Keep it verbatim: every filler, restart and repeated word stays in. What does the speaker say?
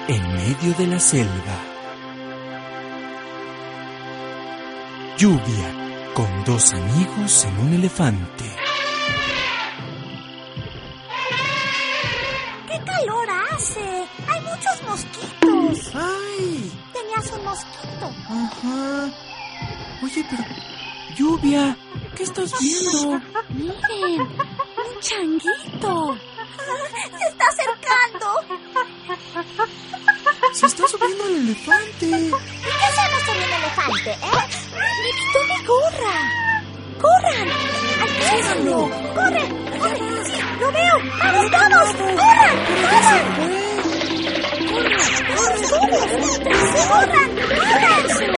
en medio de la selva. Lluvia, con dos amigos en un elefante. ¡Qué calor hace! ¡Hay muchos mosquitos! ¡Ay! Tenías un mosquito. Ajá. Oye, pero... Lluvia, ¿qué estás viendo? Miren, un changuito. Se está acercando. Se está subiendo el elefante. ¿Y qué hacemos con el elefante, eh? ¡Me quitó mi gorra! ¡Corran! ¡Alcánzalo! ¡Corre! ¡Corre! ¡Sí, lo veo! ¡Vamos todos! ¡Corran! ¡Corran! ¡Corran! ¡Corran! ¡Corran! ¡Corran! ¡Corran!